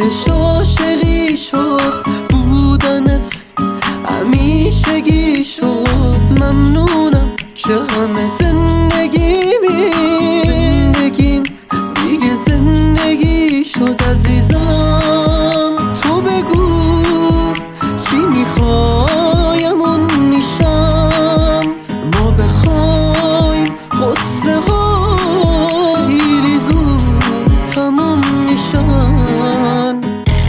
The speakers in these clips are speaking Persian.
دلش عاشقی شد، بودنت همیشگی شد. ممنونم که همه زندگیم دیگه زندگی شد. عزیزم تو بگو چی میخوایم اون میشم، ما بخوایم قصه ها خیلی زود تموم میشن.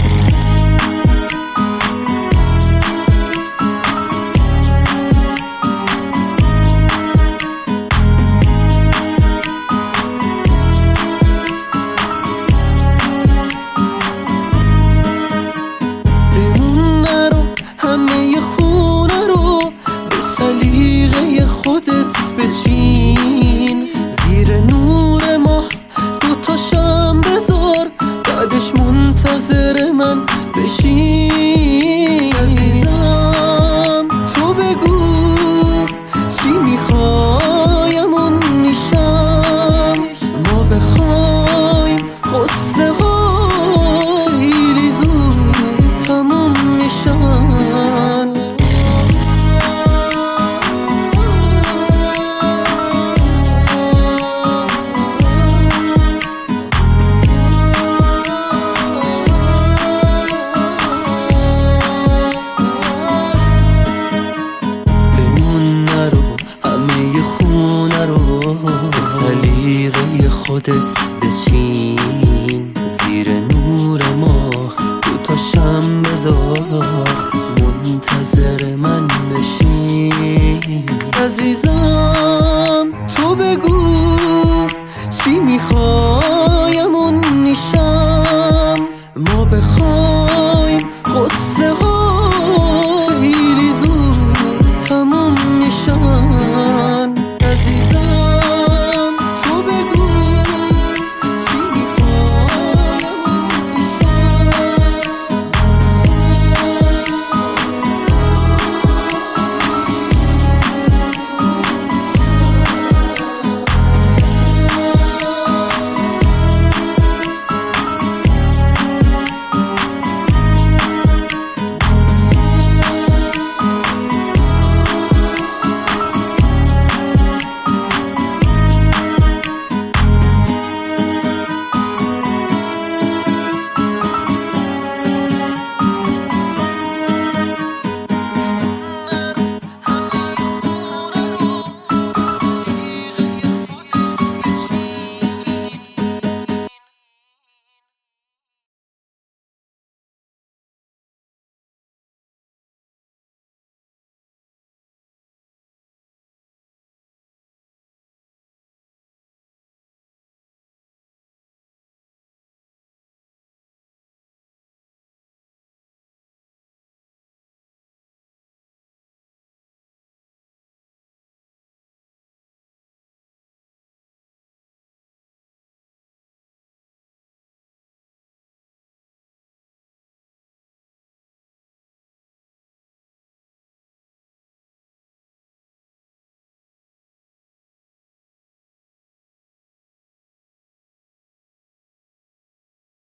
خودت بچین زیر نور ماه، دوتا شم بذار، بعدش منتظر من بشین. عزیزم تو بگو چی میخوایم اون میشم، ما بخوایم قصه ها خیلی زود تموم میشن. به سلیقه خودت بچین زیر نور ماه، دوتا شم بذار، منتظر من بشین. عزیزم